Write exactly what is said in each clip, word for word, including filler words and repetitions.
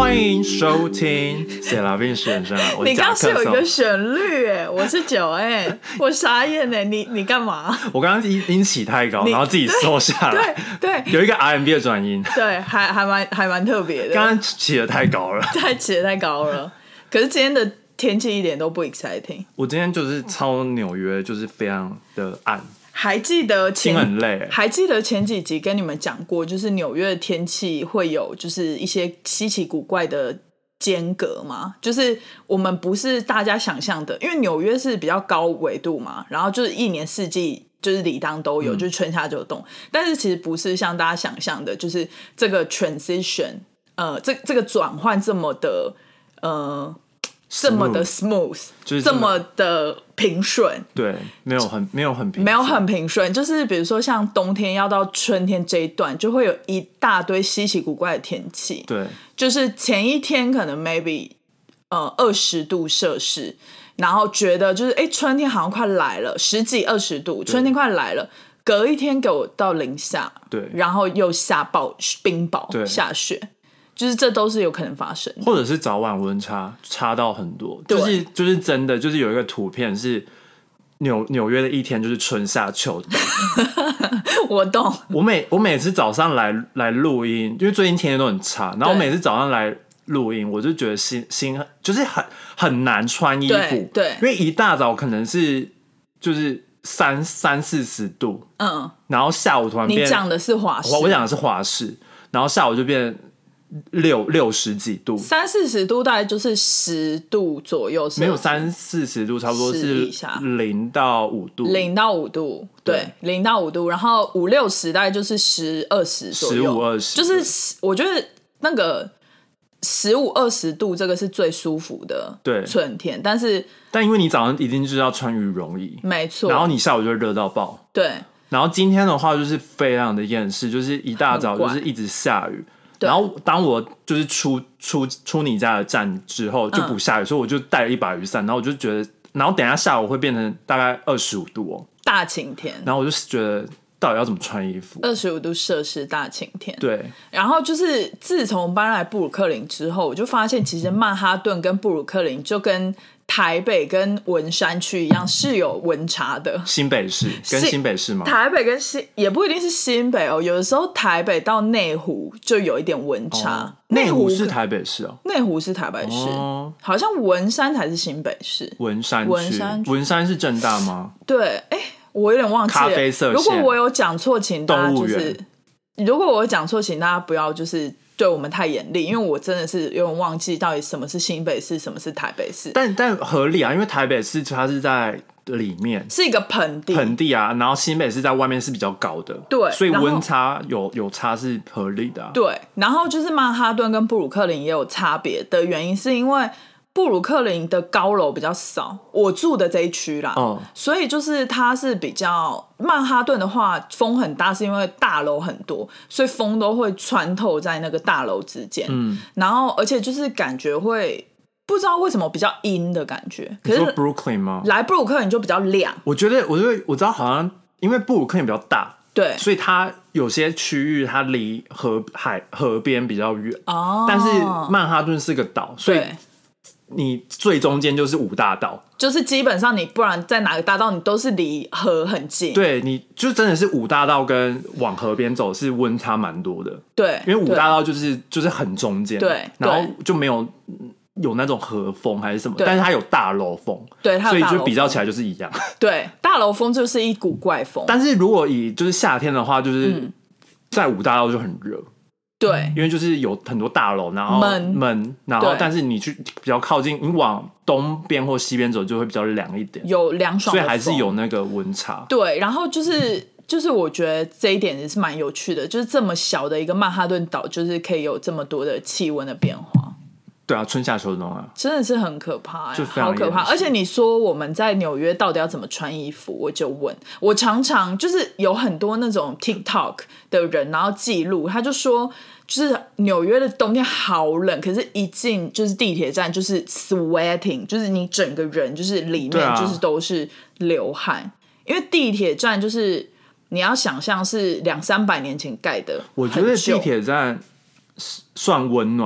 欢迎收听谢拉宾选生啊！ 你刚刚是有一个旋律哎，我是九哎，我傻眼哎，你你干嘛？ 我刚刚音音起太高，然后自己收下来， 对对， 有一个 R and B 的转音， 对，还还蛮还蛮特别的。 刚刚起得太高了， 太起得太高了。可是今天的天气一点都不 exciting。 我今天就是超纽约，就是非常的暗。 还记得前心很累， 还记得前几集跟你们讲过，就是纽约的天气会有就是一些稀奇古怪的间隔吗？就是我们不是大家想象的，因为纽约是比较高纬度嘛，然后就是一年四季就是理当都有，嗯、就是春夏秋冬。但是其实不是像大家想象的，就是这个 transition， 呃，这这个转换这么的呃。这么的 smooth， 就是这么的平顺， 对，没有很没有很平顺， 没有很平顺，就是比如说像冬天要到春天这一段，就会有一大堆稀奇古怪的天气。 对， 就是前一天可能 maybe 呃二十度摄氏，然后觉得就是哎春天好像快来了，十几二十度，春天快来了，隔一天给我到零下， 对， 然后又下暴冰雹，下雪。就是这都是有可能发生的， 或者是早晚温差差到很多，就是就是真的，就是有一个图片是纽纽约的一天就是春夏秋冬。 我懂。 我每我每次早上来来录音，因为最近天气都很差，然后我每次早上来录音，我就觉得心心就是很很难穿衣服， 对，对， 因为一大早可能是就是三三四十度，嗯，然后下午突然变， 你讲的是华氏， 我讲的是华氏，然后下午就变。六六十几度， 三四十度大概就是十度左右， 没有三四十度，差不多是零到五度， 零到五度，对，零到五度，然后五六十大概就是十二十左右，十五二十， 就是我觉得那个十五二十度这个是最舒服的春天，但是但因为你早上一定就是要穿羽绒衣， 没错， 然后你下午就会热到爆， 对， 然后今天的话就是非常的厌世，就是一大早就是一直下雨。然后当我就是出出出你家的站之后就不下雨、嗯、所以我就带了一把雨伞，然后我就觉得，然后等一下下午会变成大概二十五度哦， 大晴天。 然后我就觉得到底要怎么穿衣服？ 二十五度摄氏大晴天。 对。 然后就是自从搬来布鲁克林之后，我就发现其实曼哈顿跟布鲁克林就跟台北跟文山区一样是有温差的。 新北市跟新北市吗？ 台北跟新也不一定是新北哦，有的时候台北到内湖就有一点温差。 哦、内湖是台北市哦， 内湖是台北市、哦，好像文山才是新北市。 文山区， 文山区， 文山是政大吗？ 对，哎，我有点忘记了。 咖啡色线。 如果我有讲错，请大家就是，如果我有讲错，请大家不要就是对我们太严厉，因为我真的是有点忘记到底什么是新北市，什么是台北市。 但但合理啊，因为台北市它是在里面， 是一个盆地， 盆地啊，然后新北市在外面是比较高的， 对， 所以温差有有差是合理的、啊。 对，然后就是曼哈顿跟布鲁克林也有差别的原因，是因为布鲁克林的高楼比较少，我住的这一区啦、嗯，所以就是它是比较曼哈顿的话，风很大，是因为大楼很多，所以风都会穿透在那个大楼之间，嗯，然后而且就是感觉会不知道为什么比较阴的感觉。可是你说 Brooklyn 吗？ 来布鲁克林就比较亮。 我觉得，我觉得我知道，好像因为布鲁克林比较大， 对， 所以它有些区域它离河海河边比较远，哦，但是曼哈顿是个岛，所以你最中间就是五大道， 就是基本上你不然在哪个大道你都是离河很近。 对，你就真的是五大道跟往河边走是温差蛮多的。 对， 因为五大道就是就是很中间， 对， 然后就没有有那种河风还是什么，但是它有大楼风， 对，它有大楼风， 所以就比较起来就是一样。 对，大楼风就是一股怪风。 但是如果以就是夏天的话，就是在五大道就很热。 对， 因为就是有很多大楼，然后闷，然后但是你去比较靠近，你往东边或西边走就会比较凉一点， 有凉爽的风， 所以还是有那个温差。 对，然后就是就是我觉得这一点也是蛮有趣的，就是这么小的一个曼哈顿岛，就是可以有这么多的气温的变化。 对啊，春夏秋冬啊， 真的是很可怕、欸， 就非常好可怕。而且你说我们在纽约到底要怎么穿衣服，我就问，我常常就是有很多那种 TikTok 的人，然后记录，他就说，就是纽约的冬天好冷，可是一进就是地铁站就是 sweating， 就是你整个人就是里面就是都是流汗，啊、因为地铁站就是你要想象是两三百年前盖的， 我觉得地铁站算温暖。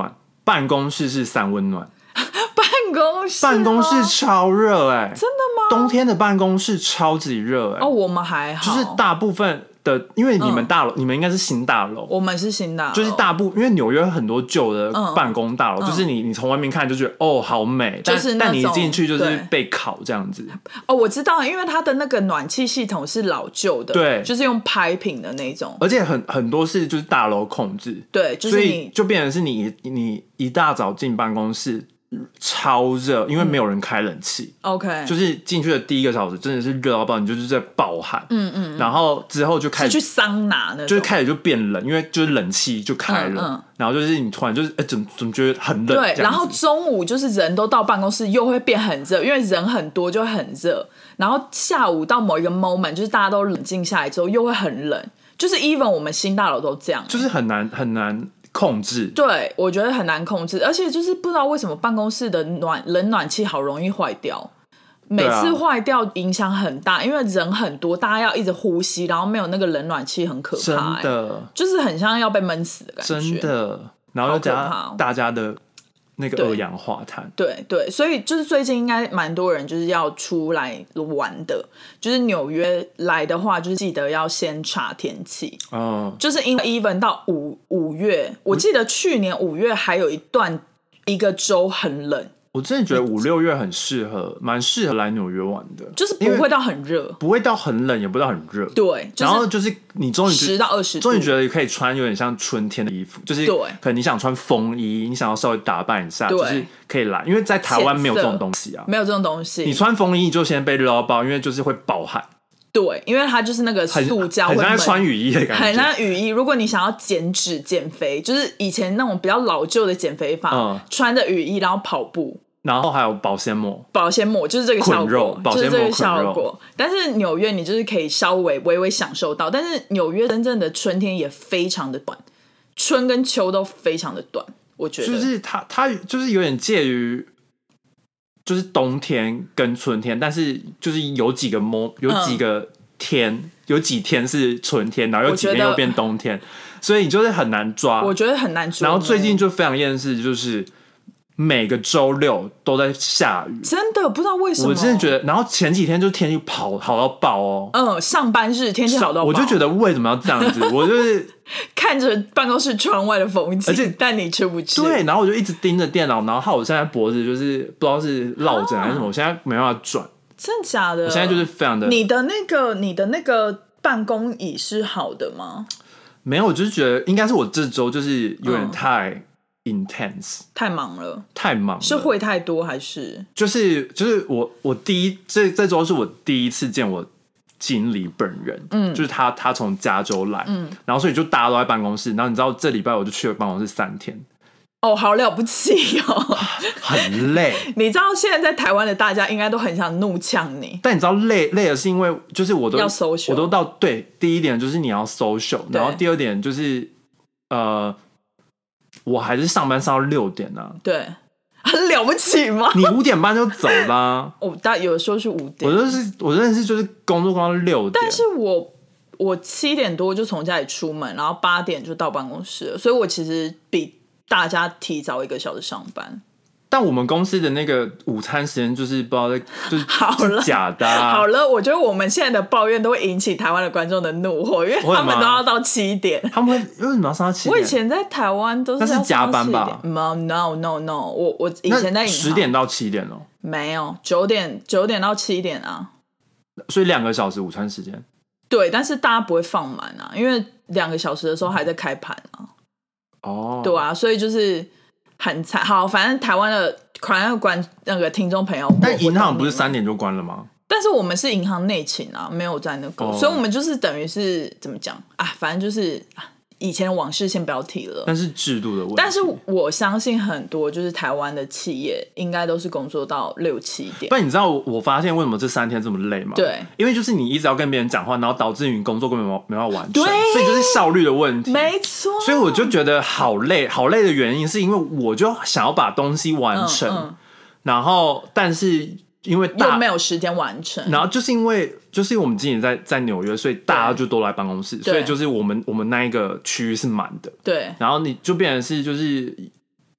办公室是三温暖。 办公室办公室超热哎、欸， 真的吗？ 冬天的办公室超级热哎、欸。 哦，我们还好， 就是大部分的，因为你们大楼，嗯、你们应该是新大楼， 我们是新大楼， 就是大部，因为纽约很多旧的办公大楼，嗯、就是你你从外面看就觉得哦好美， 就是但但你一进去就是被烤这样子。 哦，我知道，因为它的那个暖气系统是老旧的， 对， 就是用拍品的那种， 而且很很多是就是大楼控制， 对，就是你所以就变成是你你一大早进办公室。超热，因为没有人开冷气。 嗯、OK， 就是进去的第一个小时真的是热到爆，你就是在暴汗。嗯嗯，然后之后就开始是去桑拿那种， 就是开始就变冷，因为就是冷气就开了，嗯嗯、然后就是你突然就是哎、欸，怎怎么觉得很冷？ 对，然后中午就是人都到办公室又会变很热，因为人很多就会很热。然后下午到某一个 moment， 就是大家都冷静下来之后又会很冷，就是 even 我们新大楼都这样， 就是很难很难。控制， 对，我觉得很难控制，而且就是不知道为什么办公室的暖冷暖气好容易坏掉，每次坏掉影响很大，因为人很多，大家要一直呼吸，然后没有那个冷暖气很可怕、欸， 真的， 就是很像要被闷死的感觉， 真的，然后又加大家的那个二氧化碳， 对 对, 对，所以就是最近应该蛮多人就是要出来玩的，就是纽约来的话，就是记得要先查天气，哦，就是因为 even 到五五月，我记得去年五月还有一段一个周很冷。 我真的觉得五六月很适合，蛮适合来纽约玩的， 就是不会到很热， 不会到很冷，也不会到很热， 对。就是、 然后就是你终于十到二十， 终于觉得可以穿有点像春天的衣服，就是可能你想穿风衣，你想要稍微打扮一下，就是可以来，因为在台湾没有这种东西啊， 没有这种东西。 你穿风衣你就先被热到爆，因为就是会爆汗。 对，因为它就是那个塑胶， 很像在穿雨衣的感觉， 很像雨衣。如果你想要减脂减肥，就是以前那种比较老旧的减肥法，嗯、穿着雨衣然后跑步。 然后还有保鲜膜， 保鲜膜就是这个效果， 就是这个效果。但是纽约你就是可以稍微微微享受到，但是纽约真正的春天也非常的短，春跟秋都非常的短，我觉得就是它它就是有点介于就是冬天跟春天，但是就是有几个摸有几个天、嗯、有几天是春天，然后有几天又变冬天，所以你就是很难抓， 我觉得很难抓。 然后最近就非常厌世，就是每个周六都在下雨， 真的不知道为什么。 我真的觉得，然后前几天就天气好好到爆哦。 嗯，上班日天气好到爆， 我就觉得为什么要这样子？我就是看着办公室窗外的风景，而且但你出不去。 对，然后我就一直盯着电脑，然后害我现在脖子就是不知道是落枕还是什么，啊、我现在没办法转。 真的假的？ 我现在就是非常的。 你的那个你的那个办公椅是好的吗？ 没有，我就是觉得应该是我这周就是有点太。嗯intense 太忙了， 太忙了， 是会太多还是？ 就是就是我我第一这这周是我第一次见我经理本人，嗯，就是他他从加州来，嗯，然后所以就大家都在办公室，然后你知道这礼拜我就去了办公室三天， 哦，好了不起哦， 很累。 你知道现在在台湾的大家应该都很想怒呛你， 但你知道累累的是因为就是我都要 social， 我都到对第一点就是你要 social， 然后第二点就是呃。我还是上班上到六点啊， 对，很了不起吗？ 你五点半就走啦、啊， 我大有时候是五点， 我就是我真的是就是工作工到六点， 但是我我七点多就从家里出门，然后八点就到办公室了，所以我其实比大家提早一个小时上班。 但我们公司的那个午餐时间就是不知道在就是好了假的、啊。 好了，我觉得我们现在的抱怨都会引起台湾的观众的怒火，因为他们都要到七点。 他们为什么要上到七点？ 我以前在台湾都是要那是加班吧 ？No no no no， 我我以前在银行十点到七点哦， 没有九点九点到七点啊， 所以两个小时午餐时间。 对，但是大家不会放满啊，因为两个小时的时候还在开盘啊。哦，对啊，所以就是。很惨，好，反正台湾的款要关那个听众朋友， 但银行不是三点就关了吗？ 但是我们是银行内勤啊，没有在那个，哦、所以我们就是等于是怎么讲啊？反正就是以前的往事先不要提了。 但是制度的问题， 但是我相信很多就是台湾的企业应该都是工作到六七点。 不然你知道我我发现为什么这三天这么累吗？ 对， 因为就是你一直要跟别人讲话，然后导致你工作根本没没办法完成，所以就是效率的问题。 没错， 所以我就觉得好累，好累的原因是因为我就想要把东西完成，嗯嗯、然后但是。因为大又没有时间完成， 然后就是因为就是因为我们今年在在纽约，所以大家就都来办公室，所以就是我们我们那一个区域是满的， 对， 然后你就变成是就是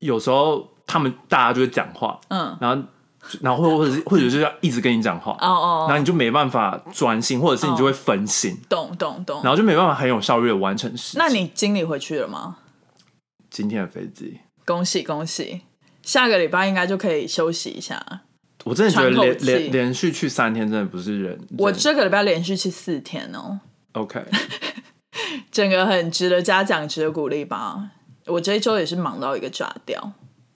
有时候他们大家就会讲话，嗯，然后然后或者是或者就是要一直跟你讲话，哦哦，然后你就没办法专心，或者是你就会分心， 懂懂懂， 然后就没办法很有效率的完成事情。 那你经理回去了吗？ 今天的飞机， 恭喜恭喜，下个礼拜应该就可以休息一下。 我真的觉得连连连续去三天真的不是人， 我这个礼拜连续去四天哦。 OK， 整个很值得嘉奖，值得鼓励吧。我这一周也是忙到一个炸掉。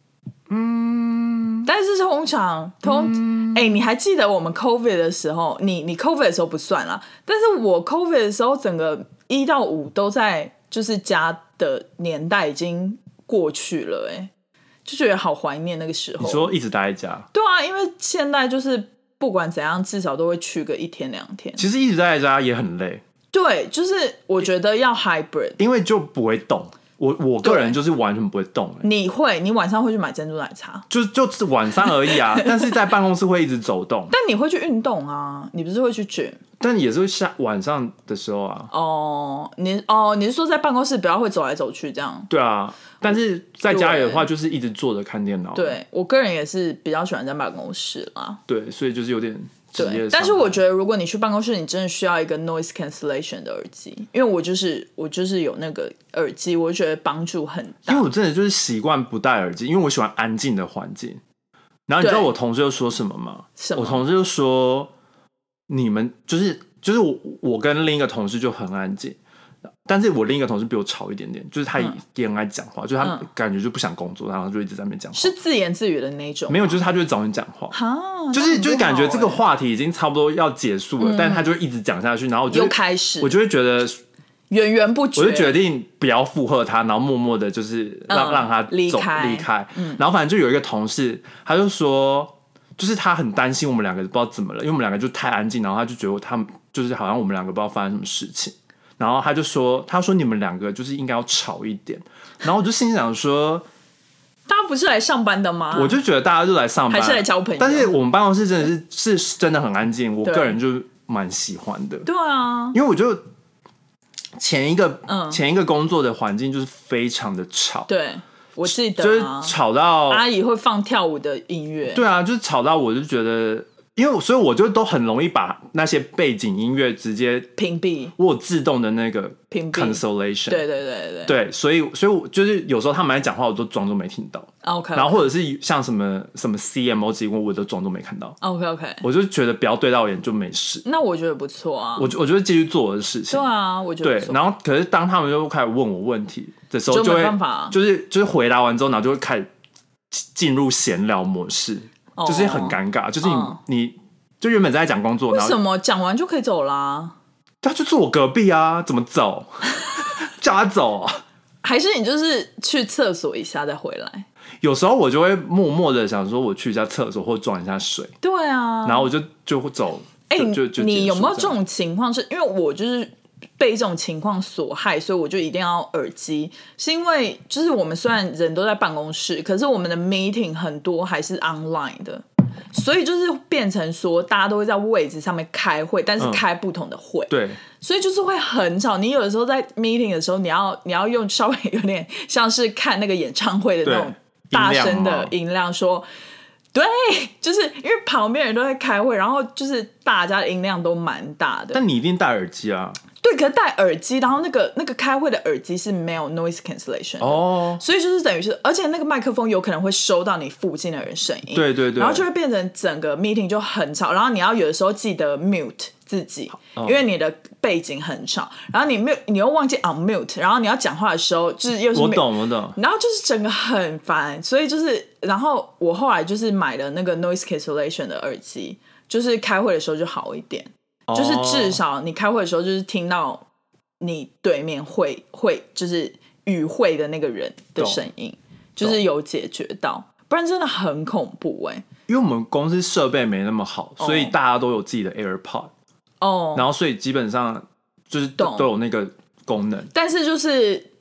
嗯，但是通常通哎、嗯欸，你还记得我们 COVID 的时候？你你 COVID 的时候不算啦，但是我 COVID 的时候，整个一到五都在就是家的年代已经过去了、欸，哎，就觉得好怀念那个时候。 你说一直待在家？ 对啊，因为现在就是不管怎样，至少都会去个一天两天。 其实一直待在家也很累。 对，就是我觉得要 hybrid， 因为就不会动。我我个人就是完全不会动、欸。 你会？你晚上会去买珍珠奶茶？ 就就是晚上而已啊，但是在办公室会一直走动。 但你会去运动啊？你不是会去 gym？ 但也是下晚上的时候啊。 哦，你哦，你是说在办公室不要会走来走去这样？ 对啊，但是在家里的话，就是一直坐着看电脑。 对，我个人也是比较喜欢在办公室啦。 对，所以就是有点。 对，但是我觉得如果你去办公室，你真的需要一个 noise cancellation 的耳机，因为我就是我就是有那个耳机，我觉得帮助很大。 因为我真的就是习惯不戴耳机，因为我喜欢安静的环境。然后你知道我同事又说什么吗？ 什么？ 我同事就说你们就是就是我我跟另一个同事就很安静。但是我另一个同事比我吵一点点，就是他也很爱讲话、嗯，就是他感觉就不想工作，然后就一直在那边讲话， 是自言自语的那种。 没有，就是他就会找你讲话，就是就是感觉这个话题已经差不多要结束了，嗯、但是他就会一直讲下去，然后我就又开始， 我就会觉得源源不绝， 我就决定不要附和他，然后默默的就是让、嗯、让他走离开，离开、嗯。然后反正就有一个同事，他就说，就是他很担心我们两个不知道怎么了，因为我们两个就太安静，然后他就觉得他们就是好像我们两个不知道发生什么事情。然后他就说：“他说你们两个就是应该要吵一点。”然后我就心想说：“ 大家不是来上班的吗？” 我就觉得大家就来上班， 还是来交朋友。 但是我们办公室真的是是真的很安静，我个人就蛮喜欢的。 对啊， 因为我就前一个、嗯、前一个工作的环境就是非常的吵。 对，我记得、啊、 就是吵到阿姨会放跳舞的音乐。 对啊，就是吵到我就觉得。因为所以我就都很容易把那些背景音乐直接屏蔽， 我有自动的那个屏蔽 cancellation， 对对对对对，所以所以我就是有时候他们在讲话，我都装作没听到。 OK， 然后或者是像什么什么 C M O 指令，我都装作没看到。 OK OK， 我就觉得不要对到眼就没事。 那我觉得不错啊， 我我就继续做我的事情。 对啊，我觉得对。然后可是当他们就开始问我问题的时候，就会就没办法就是就是回答完之后，然后就会开始进入闲聊模式， 哦、 就是很尴尬，就是你、哦、你。就原本在讲工作， 为什么讲完就可以走啦？ 他就坐我隔壁啊，怎么走？叫他走、啊， 还是你就是去厕所一下再回来？ 有时候我就会默默的想说，我去一下厕所或装一下水。 对啊， 然后我就就会走。哎、欸，就就你有没有这种情况？是因为我就是被这种情况所害，所以我就一定要耳机。是因为就是我们虽然人都在办公室，可是我们的 meeting 很多还是 online 的。所以就是变成说，大家都会在位置上面开会，但是开不同的会。嗯、 对， 所以就是会很吵。你有的时候在 meeting 的时候，你要你要用稍微有点像是看那个演唱会的那种大声的音量说，对，就是因为旁边人都在开会，然后就是大家的音量都蛮大的。 但你一定戴耳机啊。 对，可是戴耳机，然后那个那个开会的耳机是没有 noise cancellation 的哦，所以就是等于是，而且那个麦克风有可能会收到你附近的人声音， 对对对， 然后就会变成整个 meeting 就很吵，然后你要有的时候记得 mute 自己，哦、因为你的背景很吵，然后你 mute 你又忘记 unmute， 然后你要讲话的时候就是又是我懂我懂， 然后就是整个很烦，所以就是然后我后来就是买了那个 noise cancellation 的耳机，就是开会的时候就好一点。就是至少你开会的时候，就是听到你对面会会就是与会的那个人的声音，就是有解决到，不然真的很恐怖哎、欸。 因为我们公司设备没那么好，所以大家都有自己的 AirPod 哦，然后所以基本上就是都有那个功能。 但是就是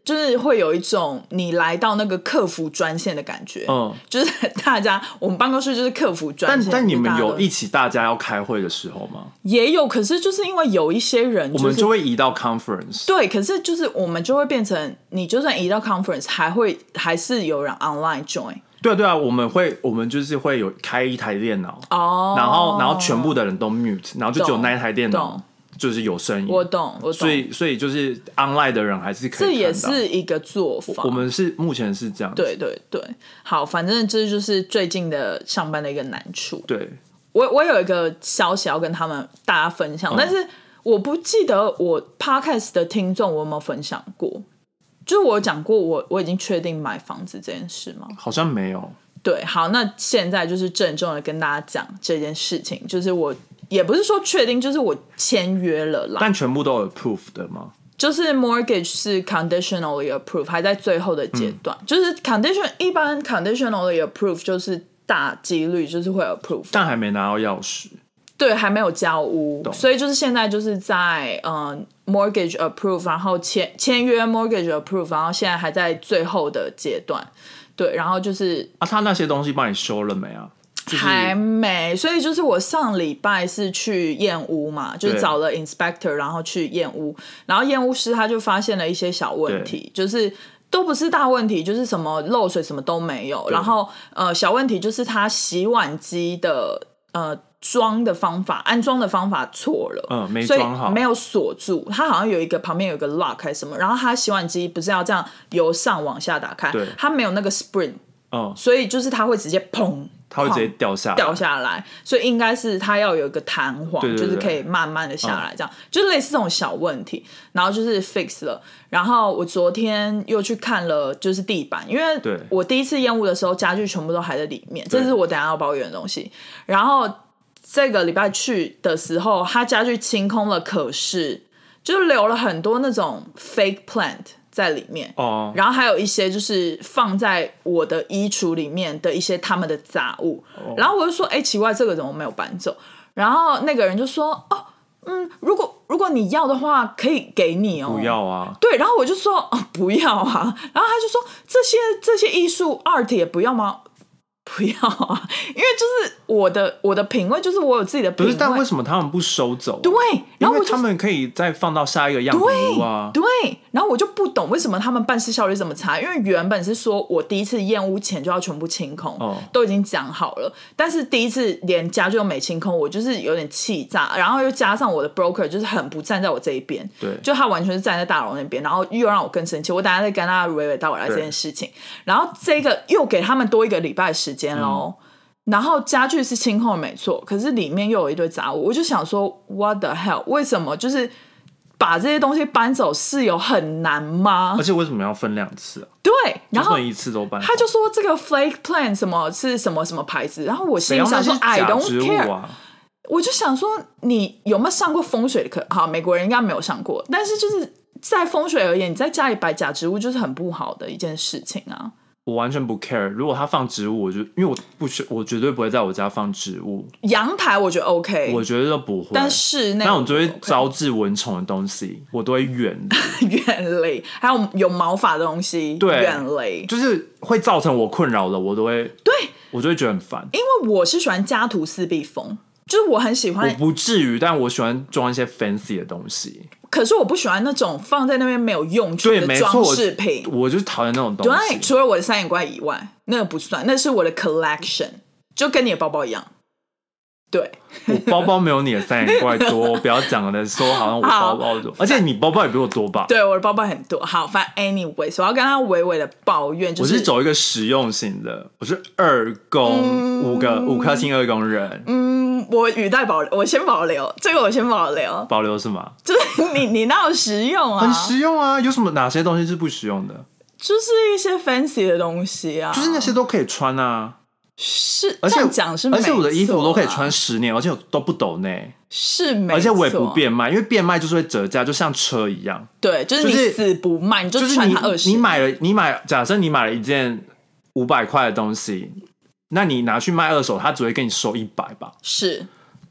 就是会有一种你来到那个客服专线的感觉，嗯，就是大家我们办公室就是客服专线。 但但你们有一起大家要开会的时候吗？ 也有，可是就是因为有一些人、就是， 我们就会移到 conference。 对，可是就是我们就会变成，你就算移到 conference， 还会还是有人 online join。 对啊对啊，我们会我们就是会有开一台电脑，哦，然后然后全部的人都 mute， 然后就只有那一台电脑就是有声音。 我懂，我懂。 所以所以就是 online 的人还是可以看到， 这也是一个做法。 我们是目前是这样子。 对对对，好，反正这就是最近的上班的一个难处。 对， 我我有一个消息要跟他们大家分享，嗯、但是我不记得我 podcast 的听众我有没有分享过。就是我有讲过我我已经确定买房子这件事吗？ 好像没有。 对，好，那现在就是郑重的跟大家讲这件事情，就是我也不是说确定，就是我签约了啦。 但全部都有 approve 的吗？ 就是 mortgage 是 conditionally approved， 还在最后的阶段。嗯、就是 condition 一般 conditionally approved 就是大几率就是会 approve， 但还没拿到钥匙。 对，还没有交屋，所以就是现在就是在嗯 mortgage approve， 然后签签约 mortgage approve， 然后现在还在最后的阶段。对，然后就是啊，他那些东西帮你修了没啊？就是、 还没，所以就是我上礼拜是去验屋嘛，就是找了 inspector， 然后去验屋，然后验屋师他就发现了一些小问题，就是都不是大问题，就是什么漏水什么都没有，然后呃小问题就是他洗碗机的呃。装的方法，安装的方法错了， 嗯，没装好， 所以没有锁住。它好像有一个旁边有一个 lock 还是什么，然后它洗碗机不是要这样由上往下打开，对，它没有那个 spring，嗯，所以就是它会直接砰， 它会直接掉下来， 掉下来，所以应该是它要有一个弹簧，对对对，就是可以慢慢的下来，这样、嗯、就是类似这种小问题，然后就是 fix 了。然后我昨天又去看了，就是地板，因为我第一次验屋的时候，家具全部都还在里面，这是我等一下要抱怨的东西，然后。这个礼拜去的时候，他家具清空了，可是就留了很多那种 fake plant 在里面，哦，然后还有一些就是放在我的衣橱里面的一些他们的杂物，哦、然后我就说，哎，奇怪，这个怎么没有搬走？然后那个人就说，哦，嗯，如果如果你要的话，可以给你哦。 不要啊。 对，然后我就说，哦，不要啊。然后他就说，这些这些艺术 art 也不要吗？不要啊，因为就是我的我的品味，就是我有自己的品味。 不是，但为什么他们不收走、啊？ 对，然后因为他们可以再放到下一个样品屋啊。 对，对，然后我就不懂为什么他们办事效率这么差。因为原本是说我第一次验屋前就要全部清空，哦、都已经讲好了。但是第一次连家具都没清空，我就是有点气炸。然后又加上我的 broker 就是很不站在我这一边，对，就他完全是站在大楼那边，然后又让我更生气。我等一下再跟他娓娓道来这件事情。然后这个又给他们多一个礼拜的时间咯、嗯、然后家具是清空没错，可是里面又有一堆杂物，我就想说 what the hell， 为什么就是把这些东西搬走是有很难吗？ 而且为什么要分两次啊？ 对，然后一次都搬走， 他就说这个 flake plant 什么是什么什么牌子，然后我心里想说 I don't care、啊、我就想说你有没有上过风水的课？好，美国人应该没有上过，但是就是在风水而言，你在家里摆假植物就是很不好的一件事情啊。 我完全不 care， 如果他放植物，我就因为我不我绝对不会在我家放植物。 阳台我觉得 OK， 我觉得都不会。 但室内那种就会招致蚊虫的东西，我都会远远离。还有有毛发的东西，对，远离， 就是会造成我困扰的，我都会， 对， 我就会觉得很烦。 因为我是喜欢家徒四壁风，就是我很喜欢。 我不至于，但我喜欢装一些 fancy 的东西。 可是我不喜欢那种放在那边没有用处的装饰品， 我就是讨厌那种东西。 对，除了我的三眼怪以外，那个不算，那是我的 collection， 就跟你的包包一样。对， 我包包没有你的三眼怪多，不要讲的说好像我包包多，而且你包包也比我多吧？ 对，我的包包很多。好，反正 anyway， 我要跟他娓娓的抱怨，就是我是走一个实用型的，我是二宫、嗯、五个五颗星二宫人。 嗯，我语带保留，我先保留这个，我先保留。 保留是吗？ 就是你你哪有实用啊？ 很实用啊！有什么哪些东西是不实用的？ 就是一些 fancy 的东西啊， 就是那些都可以穿啊。 是，而且讲是没错、啊， 而且我的衣服我都可以穿十年，而且我都不抖内， 是没错， 而且我也不变卖，因为变卖就是会折价，就像车一样。 对，就是你死不卖，你就穿它二十、就是。 你买了，你买，假设你买了一件五百块的东西，那你拿去卖二手，他只会跟你收一百吧？ 是。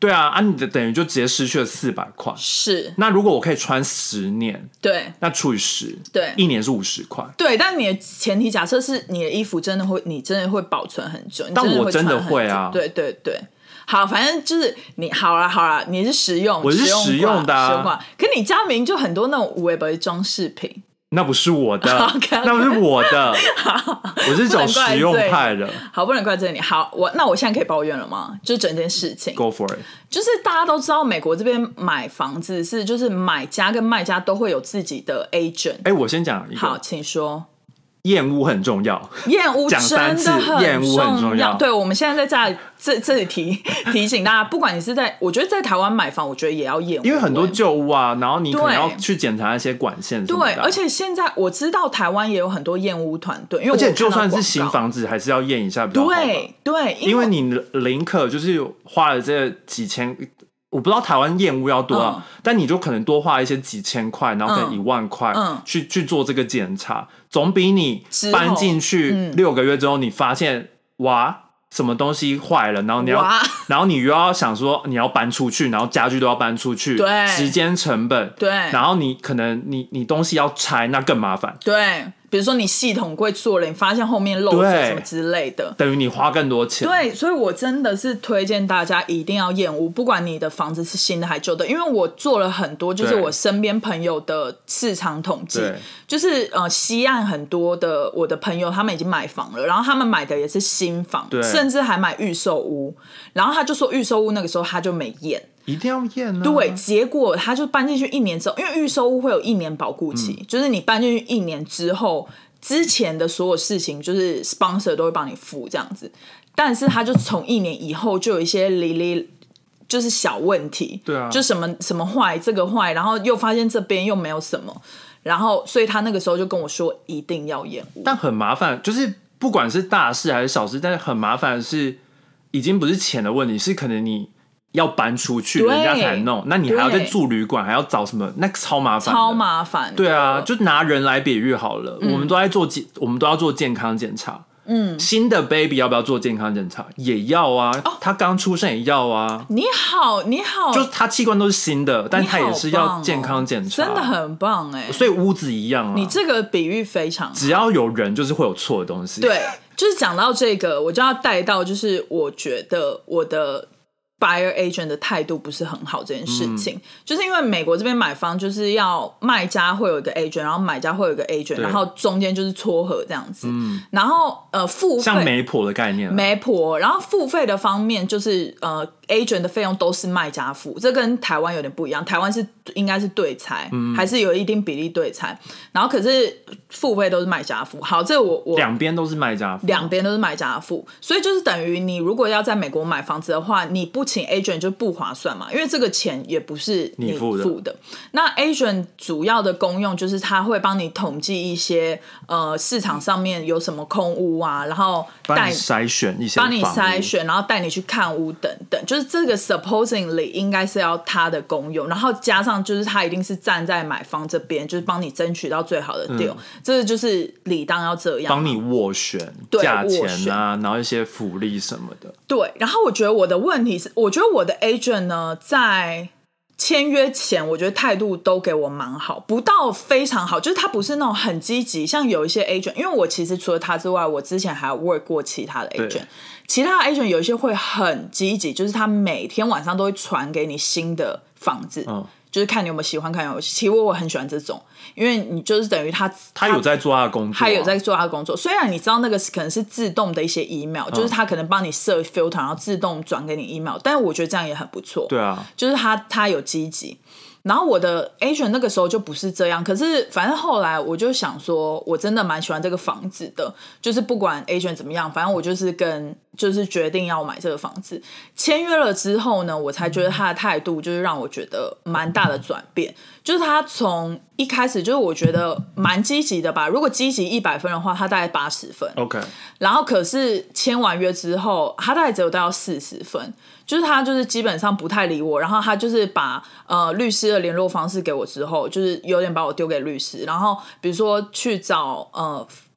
对啊，啊，你的等于就直接失去了四百块。 是。 那如果我可以穿十年， 对， 那除以十， 对， 一年是五十块。 对，但你的前提假设是你的衣服真的会，你真的会保存很久。 但我真的会啊。 对对对。好，反正就是你好啦好啦，你是实用， 我是实用的、啊， 实用挂。可你家明就很多那种无为不装饰品。 那不是我的， okay, okay. 那不是我的，我是这种实用派的。 好，不能怪罪你。好，我那我现在可以抱怨了吗？就整件事情 ，Go for it。 就是大家都知道，美国这边买房子是就是买家跟卖家都会有自己的 agent。 哎、欸，我先讲一个。 好，请说。 厌恶很重要， 厌恶真的很厌恶很重要。 对，我们现在在这这里提提醒大家，不管你是在，我觉得在台湾买房，我觉得也要厌恶， 因为很多旧屋啊，然后你可能要去检查一些管线什么的。 对，而且现在我知道台湾也有很多验屋团队，因为我而且就算是新房子，还是要验一下比较好。 对对， 因为你宁可就是花了这几千。我不知道台湾验屋要多少、嗯，但你就可能多花一些几千块，然后可能一万块、嗯、去去做这个检查，总比你搬进去六个月之后，你发现、嗯、哇什么东西坏了，然后你要，然后你又要想说你要搬出去，然后家具都要搬出去， 对， 时间成本， 对， 然后你可能你你东西要拆，那更麻烦， 对。比如说你系统柜做了，你发现后面漏着什么之类的， 等于你花更多钱。 对，所以我真的是推荐大家一定要验屋，不管你的房子是新的还是旧的，因为我做了很多，就是我身边朋友的市场统计，就是呃西岸很多的我的朋友他们已经买房了，然后他们买的也是新房，甚至还买预售屋，然后他就说预售屋那个时候他就没验。 一定要验啊！ 对，结果他就搬进去一年之后，因为预售屋会有一年保固期、嗯，就是你搬进去一年之后，之前的所有事情就是 sponsor 都会帮你付这样子，但是他就从一年以后就有一些哩哩就是小问题， 对啊， 就什么什么坏，这个坏，然后又发现这边又没有什么，然后所以他那个时候就跟我说一定要验屋， 但很麻烦，就是不管是大事还是小事，但是很麻烦的是，已经不是钱的问题，是可能你。要搬出去，人家才弄，那你还要再住旅馆，还要找什么？那个超麻烦， 超麻烦。 对啊，就拿人来比喻好了，嗯、我们都在做健，我们都要做健康检查。嗯，新的 baby 要不要做健康检查？也要啊，哦、他刚出生也要啊。 你好，你好， 就他器官都是新的，但他也是要健康检查， 哦、真的很棒哎。 所以屋子一样啊， 你这个比喻非常好， 只要有人，就是会有错的东西。 对，就是讲到这个，我就要带到，就是我觉得我的。buyer agent 的态度不是很好这件事情、嗯、就是因为美国这边买方就是要卖家会有一个 agent， 然后买家会有一个 agent， 然后中间就是撮合这样子、嗯、然后呃付费像媒婆的概念、啊、 媒婆，然后付费的方面就是呃 agent 的费用都是卖家付，这跟台湾有点不一样，台湾是应该是对拆、嗯、还是有一定比例对拆，然后可是付费都是卖家付。好，这我我两边都是卖家付， 两边都是卖家付，所以就是等于你如果要在美国买房子的话，你不请 agent 就不划算嘛，因为这个钱也不是你付 的, 付的那 agent 主要的功用就是他会帮你统计一些呃市场上面有什么空屋啊，然后帮你筛选一些帮你筛选，然后带你去看屋等等，就是这个 supposedly 应该是要他的功用，然后加上就是他一定是站在买方这边，就是帮你争取到最好的 deal、嗯、这个就是理当要这样， 帮你斡旋价钱啊，然后一些福利什么的。 对，然后我觉得我的问题是，我觉得我的 agent 呢在签约前我觉得态度都给我蛮好，不到非常好，就是他不是那种很积极，像有一些 agent， 因为我其实除了他之外，我之前还有 work 过其他的 agent， 其他的 agent 有一些会很积极，就是他每天晚上都会传给你新的房子、嗯，就是看你有没有喜欢看有，其实我很喜欢这种，因为你就是等于他他有在做他的工作、啊， 他有在做他的工作。虽然你知道那个可能是自动的一些 email，、嗯、就是他可能帮你设 filter， 然后自动转给你 email， 但是我觉得这样也很不错。 对啊， 就是他他有积极。然后我的 agent 那个时候就不是这样，可是反正后来我就想说，我真的蛮喜欢这个房子的，就是不管 agent 怎么样，反正我就是跟就是决定要买这个房子。签约了之后呢，我才觉得他的态度就是让我觉得蛮大的转变，就是他从一开始就是我觉得蛮积极的吧，如果积极一百分的话，他大概八十分 ，OK。 然后可是签完约之后，他大概只有到四十分。就是他就是基本上不太理我，然后他就是把呃律师的联络方式给我之后，就是有点把我丢给律师，然后比如说去找呃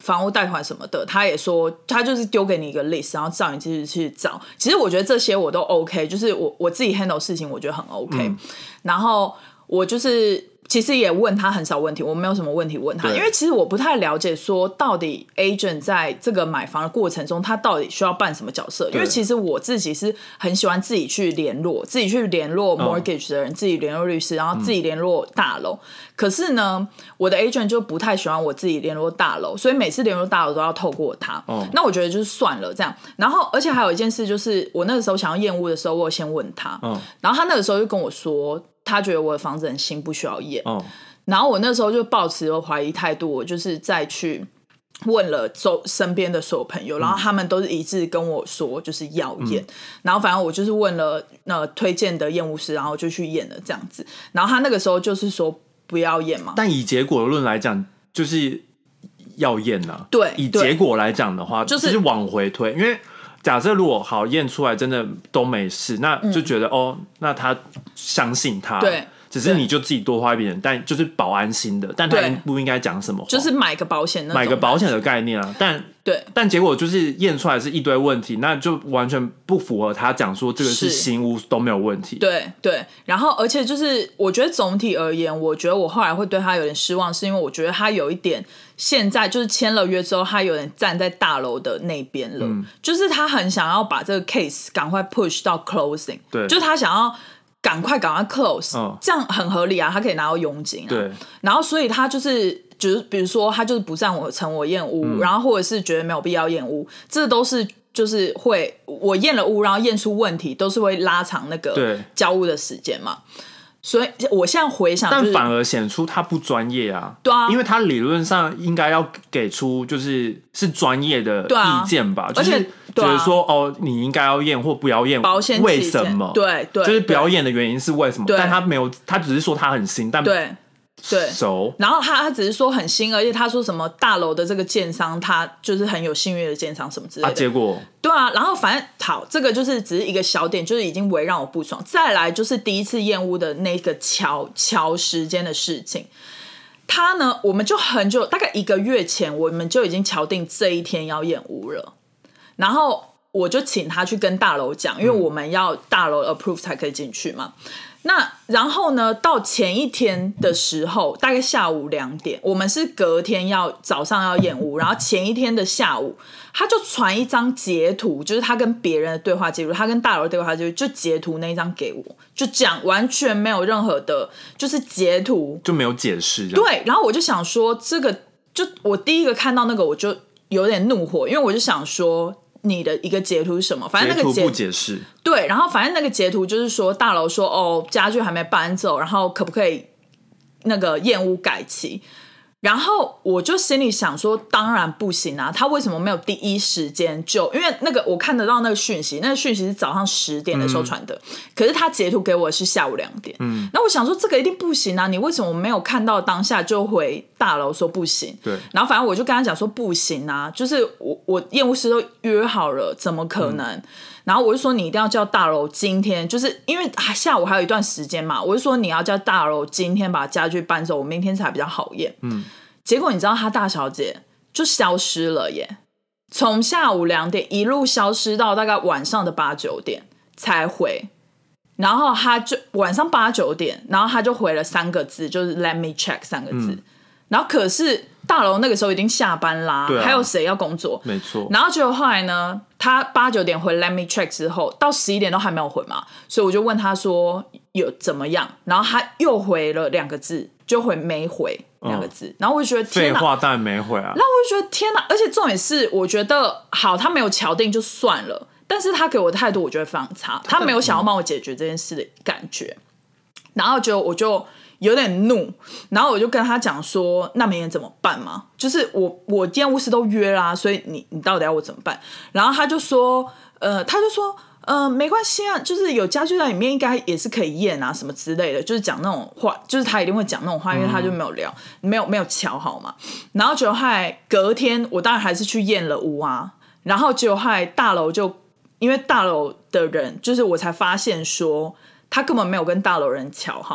房屋贷款什么的，他也说他就是丢给你一个 list， 然后照你继续去找。其实我觉得这些我都 OK， 就是我我自己 handle 事情我觉得很 OK、嗯、然后我就是其实也问他很少问题，我没有什么问题问他，因为其实我不太了解说到底 agent 在这个买房的过程中他到底需要扮什么角色，因为其实我自己是很喜欢自己去联络自己去联络 mortgage 的人、嗯、自己联络律师，然后自己联络大楼、嗯、可是呢我的 agent 就不太喜欢我自己联络大楼，所以每次联络大楼都要透过他、哦、那我觉得就是算了这样。然后而且还有一件事就是我那个时候想要验屋的时候我有先问他、哦、然后他那个时候就跟我说他觉得我的房子很新不需要验、哦、然后我那时候就抱持了怀疑态度，我就是再去问了周身边的所有朋友、嗯、然后他们都是一致跟我说就是要验、嗯、然后反正我就是问了、呃、推荐的验屋师，然后就去验了这样子。然后他那个时候就是说不要验嘛， 但以结果论来讲就是要验啊。 对， 以结果来讲的话就是、就是往回推，因为假设如果好验出来真的都没事，那就觉得、嗯、哦，那他相信他，对，只是你就自己多花一点，但就是保安心的，但他不应该讲什么话， 就是买个保险那种， 买个保险的概念啊。但对， 但结果就是验出来是一堆问题，那就完全不符合他讲说这个是新屋都没有问题。 对对，然后而且就是我觉得总体而言，我觉得我后来会对他有点失望，是因为我觉得他有一点。现在就是签了约之后他有点站在大楼的那边了、嗯、就是他很想要把这个 case 赶快 push 到 closing， 对，就是他想要赶快赶快 close、哦、这样很合理啊，他可以拿到佣金啊。对，然后所以他就是就是比如说他就是不赞我成我验屋、嗯、然后或者是觉得没有必要验屋，这都是就是会我验了屋然后验出问题都是会拉长那个交屋的时间嘛。所以我现在回想、就是， 但反而显出他不专业啊。 对啊， 因为他理论上应该要给出就是是专业的意见吧， 而且就是觉得说、啊、哦，你应该要验或不要验， 保险为什么？ 对对， 就是不要验的原因是为什么？但他没有，他只是说他很新，但对。对， 熟， 然后他他只是说很新，而且他说什么大楼的这个建商他就是很有信誉的建商什么之类的、啊、 结果对啊，然后反正好，这个就是只是一个小点，就是已经围让我不爽。再来就是第一次验屋的那个敲敲时间的事情，他呢我们就很久大概一个月前我们就已经敲定这一天要验屋了，然后我就请他去跟大楼讲，因为我们要大楼 approve 才可以进去嘛。那然后呢到前一天的时候大概下午两点，我们是隔天要早上要验屋，然后前一天的下午他就传一张截图，就是他跟别人的对话记录，他跟大楼的对话记录，就截图那一张给我，就讲完全没有任何的就是截图， 就没有解释。 对，然后我就想说这个就我第一个看到那个我就有点怒火，因为我就想说你的一个截图是什么？反正那个截图不解释。 对，然后反正那个截图就是说大楼说哦家具还没搬走，然后可不可以那个验屋改期？然后我就心里想说当然不行啊，他为什么没有第一时间就，因为那个我看得到那个讯息，那个讯息是早上十点的时候传的、嗯、可是他截图给我是下午两点。嗯，那我想说这个一定不行啊，你为什么没有看到当下就回大楼说不行？对，然后反正我就跟他讲说不行啊，就是我我验屋师都约好了怎么可能、嗯，然后我就说你一定要叫大楼今天，就是因为下午还有一段时间嘛，我就说你要叫大楼今天把家具搬走，我明天才比较好验。嗯，结果你知道他大小姐就消失了耶，从下午两点一路消失到大概晚上的八九点才回，然后他就晚上八九点，然后他就回了三个字，就是 Let me check 三个字、嗯、然后可是大楼那个时候已经下班啦、啊、还有谁要工作？没错。然后结果后来呢他八九点回 Let me check 之后到十一点都还没有回嘛，所以我就问他说有怎么样，然后他又回了两个字，就回没回两个字、嗯、然后我就觉得天哪， 废话当然没回啊。 然后我就觉得天哪，而且重点是我觉得好他没有敲定就算了，但是他给我的态度我觉得非常差，他没有想要帮我解决这件事的感觉、嗯、然后就我就有点怒，然后我就跟他讲说那明天怎么办嘛，就是我我验屋师都约啦、啊、所以你你到底要我怎么办？然后他就说呃他就说呃没关系啊，就是有家具在里面应该也是可以验啊什么之类的，就是讲那种话，就是他一定会讲那种话，因为他就没有聊、嗯、没有没有瞧好嘛。然后结果后来隔天我当然还是去验了屋啊，然后结果后来大楼就因为大楼的人就是我才发现说他根本没有跟大楼人瞧好，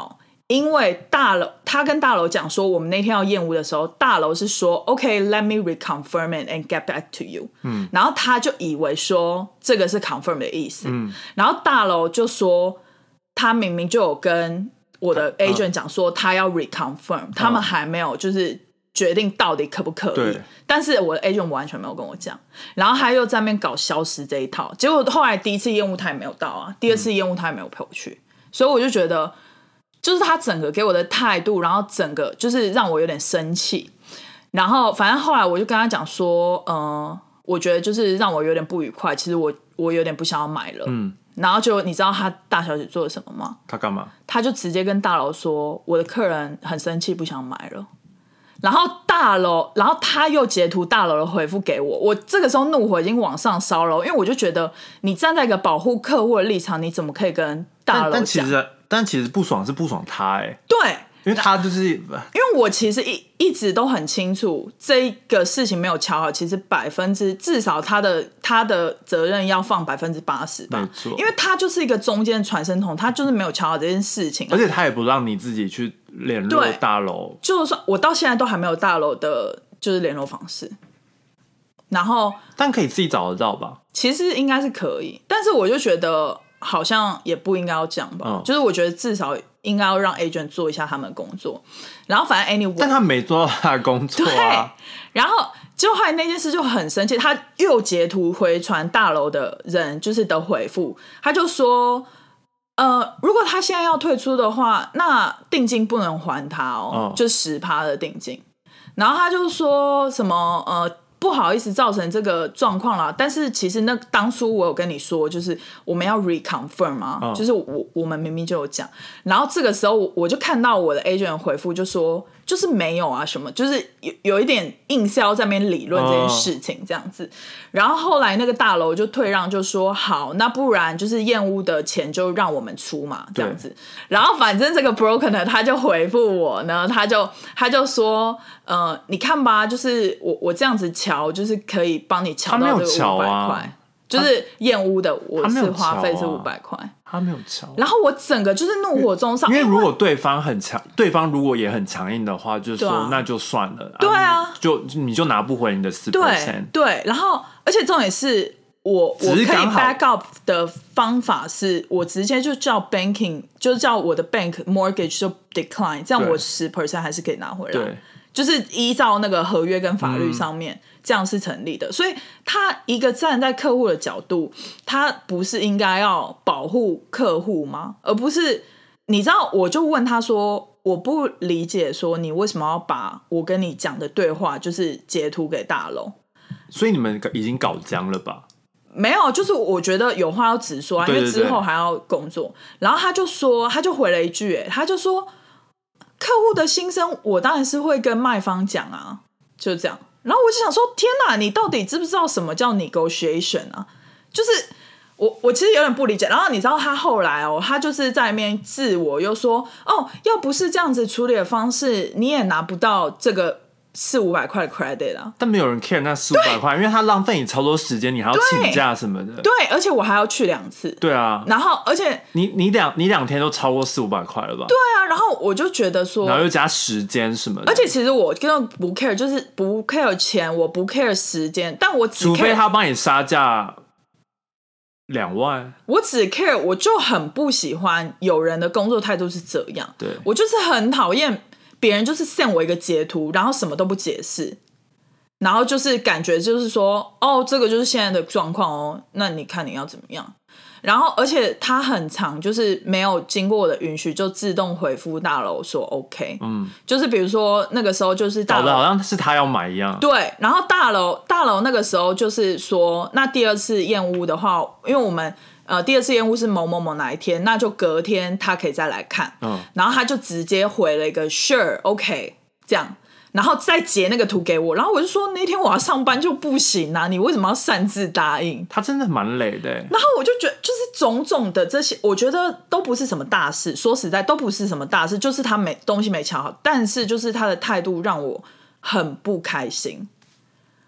因为大楼他跟大楼讲说我们那天要验屋的时候，大楼是说 OK let me reconfirm it and get back to you、嗯、然后他就以为说这个是 confirm 的意思、嗯、然后大楼就说他明明就有跟我的 agent 讲说他要 reconfirm、嗯、他们还没有就是决定到底可不可以，但是我的 agent 完全没有跟我讲，然后他又在那边搞消失这一套，结果后来第一次验屋他也没有到啊，第二次验屋他也没有陪我去、嗯、所以我就觉得就是他整个给我的态度，然后整个就是让我有点生气，然后反正后来我就跟他讲说呃，我觉得就是让我有点不愉快，其实我我有点不想要买了，嗯，然后就你知道他大小姐做了什么吗？ 他干嘛？ 他就直接跟大楼说我的客人很生气不想买了，然后大楼，然后他又截图大楼的回复给我，我这个时候怒火已经往上烧了，因为我就觉得你站在一个保护客户的立场，你怎么可以跟大楼讲？ 但其实但其实不爽是不爽他哎、欸， 对， 因为他就是因为我其实一一直都很清楚这个事情没有瞧好，其实百分之至少他的他的责任要放百分之八十吧， 没错， 因为他就是一个中间传声筒，他就是没有瞧好这件事情、啊， 而且他也不让你自己去联络大楼， 就是说我到现在都还没有大楼的就是联络方式，然后但可以自己找得到吧？ 其实应该是可以，但是我就觉得好像也不应该要这样吧、嗯、就是我觉得至少应该要让 agent 做一下他们的工作，然后反正 anyway 但他没做到他的工作啊， 对，然后就后来那件事就很生气，他又截图回传大楼的人就是的回复，他就说呃，如果他现在要退出的话，那定金不能还他哦，哦就 百分之十 的定金，然后他就说什么呃不好意思造成这个状况啦，但是其实那当初我有跟你说就是我们要 reconfirm 嘛、哦、就是我我们明明就有讲，然后这个时候我就看到我的 agent 回复就说就是没有啊什么，就是有有一点硬是要在那边理论这件事情这样子、哦、然后后来那个大楼就退让，就说好，那不然就是验屋的钱就让我们出嘛这样子，然后反正这个 broker 呢他就回复我呢，他就他就说呃，你看吧，就是我我这样子瞧就是可以帮你瞧到这个五百块，就是验屋的我是花费是五百块， 他没有瞧， 然后我整个就是怒火中烧， 因为如果对方很强，对方如果也很强硬的话，就说、啊、那就算了， 对啊， 啊就你就拿不回你的 百分之四， 对对，然后而且重点是我我可以 back up 的方法是我直接就叫 banking 就叫我的 bank mortgage 就 decline， 这样我 百分之十 还是可以拿回来，对，就是依照那个合约跟法律上面、嗯、这样是成立的，所以他一个站在客户的角度，他不是应该要保护客户吗？而不是你知道，我就问他说我不理解说你为什么要把我跟你讲的对话就是截图给大楼， 所以你们已经搞僵了吧？ 没有，就是我觉得有话要直说啊，因为之后还要工作。然后他就说，他就回了一句、欸，他就说，客户的心声，我当然是会跟卖方讲啊，就这样。然后我就想说，天哪，你到底知不知道什么叫 negotiation 啊？就是我我其实有点不理解。然后你知道他后来哦，他就是在那边自我又说，哦，要不是这样子处理的方式，你也拿不到这个四五百块的 credit 啊， 但没有人 care 那四五百块，因为他浪费你超多时间，你还要请假什么的。 对，而且我还要去两次。 对啊， 然后而且你你两你两天都超过四五百块了吧？ 对啊，然后我就觉得说， 然后又加时间什么的。 而且其实我根本不 care， 就是不 care 钱，我不 care 时间，但我只 care, 除非他帮你杀价两万， 我只 care， 我就很不喜欢有人的工作态度是这样。 对， 我就是很讨厌。别人就是 send 我一个截图，然后什么都不解释，然后就是感觉就是说，哦，这个就是现在的状况哦，那你看你要怎么样？然后而且他很常就是没有经过我的允许就自动回复大楼说 OK， 嗯，就是比如说那个时候就是大楼搞得好像是他要买一样， 对，然后大楼大楼那个时候就是说，那第二次验屋的话，因为我们。呃，第二次验屋是某某某哪一天，那就隔天他可以再来看，嗯，然后他就直接回了一个 sure OK 这样，然后再截那个图给我，然后我就说那天我要上班就不行啊，你为什么要擅自答应？ 他真的蛮累的。 然后我就觉得就是种种的这些，我觉得都不是什么大事，说实在都不是什么大事，就是他没东西没瞧好，但是就是他的态度让我很不开心。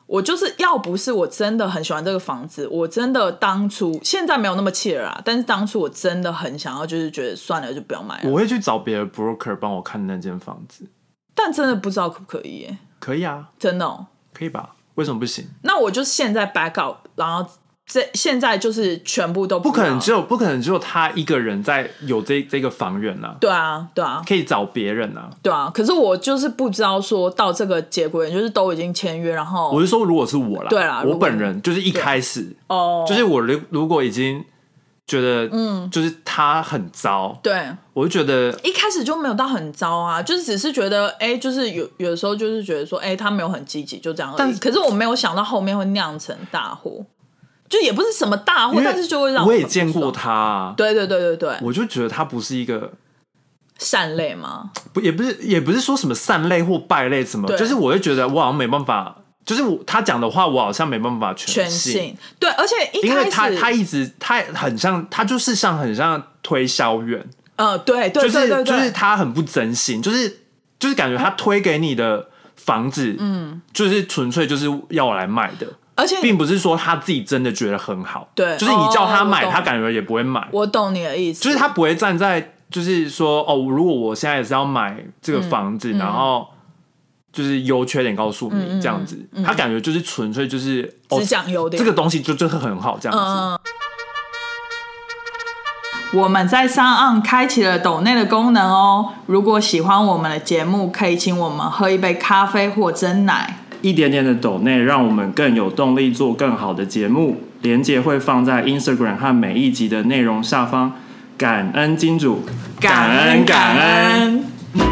我就是要不是我真的很喜欢这个房子，我真的当初现在没有那么气了啦，但是当初我真的很想要，就是觉得算了就不要买了。 我会去找别的 broker 帮我看那间房子， 但真的不知道可不可以耶。 可以啊， 真的哦， 可以吧？为什么不行？ 那我就现在 back up， 然后这现在就是全部都 不, 不可能只有不可能只有他一个人在有这这个房源啊。 对啊，对啊， 可以找别人啊。 对啊，可是我就是不知道说到这个结果，就是都已经签约，然后我是说，如果是我啦， 对啦， 我本人就是一开始哦， 就是我如果已经觉得嗯，就是他很糟， 对， 我就觉得一开始就没有到很糟啊，就是只是觉得哎、欸，就是有有的时候就是觉得说哎、欸，他没有很积极，就这样而已。但可是我没有想到后面会酿成大祸。就也不是什么大祸，但是就会让 我, 我也见过他、啊， 对对对对对， 我就觉得他不是一个善类吗？ 不，也不是，也不是说什么善类或败类什么，就是我会觉得我好像没办法，就是我他讲的话，我好像没办法全信。 全信对，而且一开始因为他他一直他很像，他就是像很像推销员， 呃，对对对对对， 就是就是他很不真心，就是就是感觉他推给你的房子，嗯，就是纯粹就是要我来卖的。 而且并不是说他自己真的觉得很好， 对， 就是你叫他买， 哦、 他感觉也不会买。 我懂你的意思， 就是他不会站在，就是说，哦，如果我现在也是要买这个房子，嗯、然后就是优缺点告诉你、嗯、这样子、嗯，他感觉就是纯粹就是只讲优点、 哦，这个东西就就是很好这样子。嗯、 我们在SoundOn开启了抖内的功能哦，如果喜欢我们的节目，可以请我们喝一杯咖啡或珍奶。 一点点的抖内让我们更有动力做更好的节目，连结会放在 Instagram 和每一集的内容下方。感恩金主， 感恩感恩。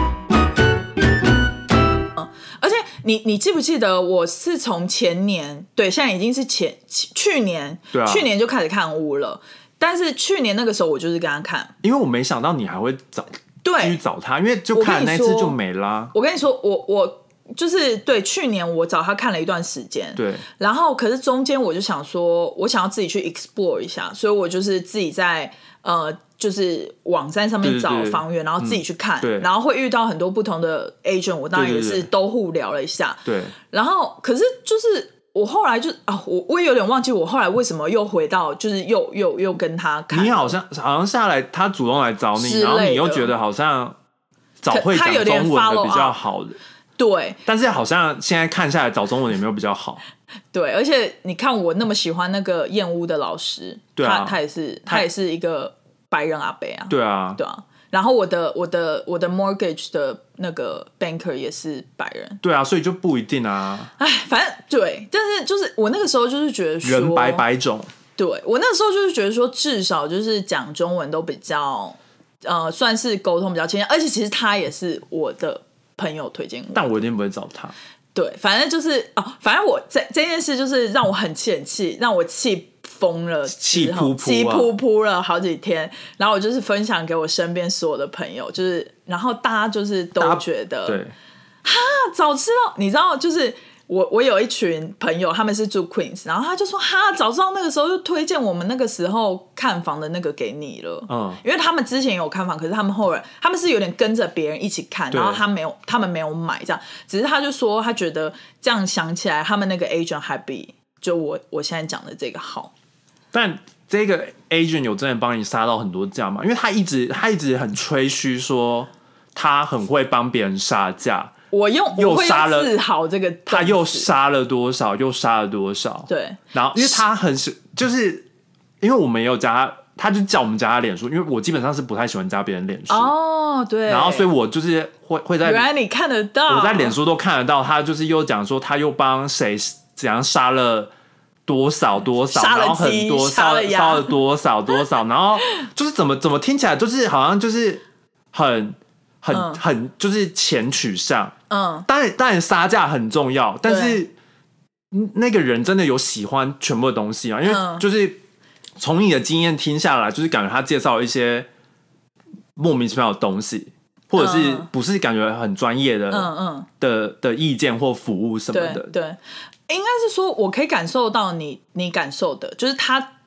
而且你你记不记得我是从前年，对，现在已经是前去年， 对啊， 去年就开始看屋了。但是去年那个时候我就是跟他看， 因为我没想到你还会找对继续找他，因为就看那次就没啦。 我跟你说，我我。就是对，去年我找他看了一段时间， 对， 然后可是中间我就想说，我想要自己去 explore 一下，所以我就是自己在呃，就是网站上面找房源，然后自己去看、嗯，然后会遇到很多不同的 agent， 我当然也是都互聊了一下， 对，對對對然后可是就是我后来就啊，我我也有点忘记我后来为什么又回到，就是又又又跟他看， 你好像好像下来他主动来找你，然后你又觉得好像找会讲中文的比较好的。 对， 但是好像现在看下来找中文也没有比较好。 对，而且你看我那么喜欢那个燕屋的老师， 对啊， 他他也是他也是一个白人阿伯啊， 对啊， 对啊。然后我的我的我的 mortgage 的那个 banker 也是白人， 对啊，所以就不一定啊。 哎，反正对，但是就是我那个时候就是觉得说人百百种， 对我那时候就是觉得说至少就是讲中文都比较呃算是沟通比较亲切，而且其实他也是我的朋友推荐我， 但我一定不会找他。 对，反正就是哦，反正我这这件事就是让我很气很气，让我气疯了， 气噗噗、啊， 气噗噗了好几天。然后我就是分享给我身边所有的朋友，就是然后大家就是都觉得， 对， 哈，早知道，你知道，就是我我有一群朋友，他们是住 Queens， 然后他就说哈，早知道那个时候就推荐我们那个时候看房的那个给你了，嗯，因为他们之前有看房，可是他们后来他们是有点跟着别人一起看，然后他没有，他们没有买这样，只是他就说他觉得这样想起来，他们那个 agent 还比就我我现在讲的这个好。 但这个 agent 有真的帮你杀到很多价吗？因为他一直他一直很吹嘘说他很会帮别人杀价。 我用又杀了自豪这个， 他又杀了多少，又杀了多少？ 对， 然后因为他很就是因为我们也有加他，他就叫我们加他脸书，因为我基本上是不太喜欢加别人脸书哦，对， 然后所以我就是会会在原来你看得到， 我在脸书都看得到，他就是又讲说他又帮谁怎样杀了多少多少，然后很多杀了杀了多少多少，然后就是怎么怎么听起来就是好像就是很。很、嗯、很就是钱取向，嗯，当然当然杀价很重要，但是那个人真的有喜欢全部的东西啊？因为就是从你的经验听下来，就是感觉他介绍一些莫名其妙的东西，或者是不是感觉很专业的，嗯嗯的的意见或服务什么的， 对，对应该是说我可以感受到你你感受的，就是他